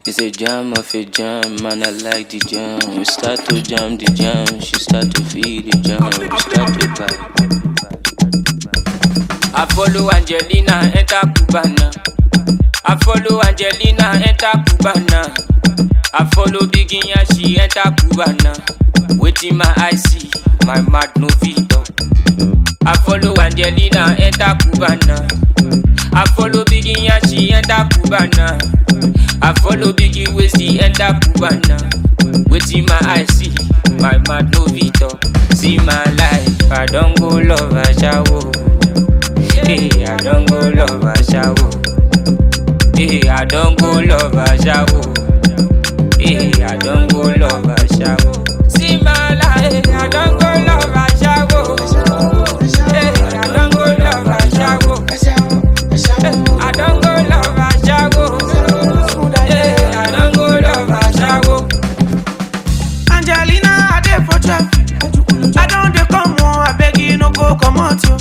It's a jam of a jam, man, I like the jam. We start to jam the jam, she start to feel the jam. We start to vibe. I follow Angelina, enter Cubana. I follow Angelina, enter Cubana. I follow Biginya, she enter Cubana. Waiting my eyes see, my mouth no fit up. I follow Angelina, enter Cubana. I follow Biginya, she enter Cubana. I follow Biggie Westy, enter Cubana. Waiting my eyes see, my mouth no fit up. See my life, I don't go love a shower. Hey, I don't go love a shower. Hey, I don't go love a shower. Hey, I don't go love a shower. See my life, I don't go love a shower. Hey, I don't go love a shower. I don't go love a shower. Hey, I don't go love a shower. Angelina, I dey for traffic. I don't dey come home, I beg you no go come out yo.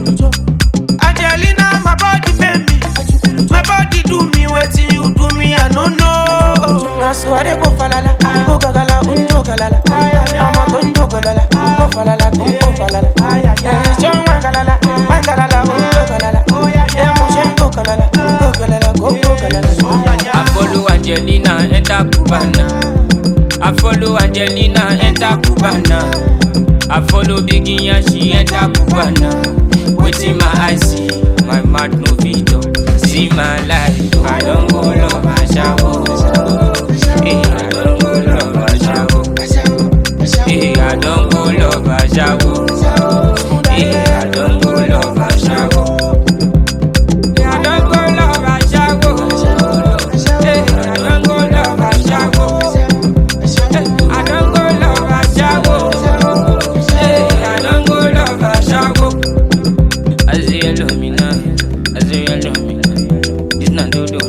Angelina, my body pay me. My body do me wetin you do me, I no know. Na so I dey go falala, go gagala, go galala. Mama go galala, go falala, go falala. John galala, go galala. Yeah, mo go galala, go galala. I follow Angelina, enter Cubana. I follow Angelina, enter Cubana. I follow Biginya, she enter Cubana. Waiting my eyes see, my mouth no fit up. See my life, I don't go love a shower. Hey, I don't go love a shower. Hey, I don't go love a shower. Hey, I don't go love a shower. Hey, I don't go love a shower. Hey, I don't go love a shower. I don't go love a shower. Hey, I don't go love a shower. I say you love me now. I say you love me now. It's not do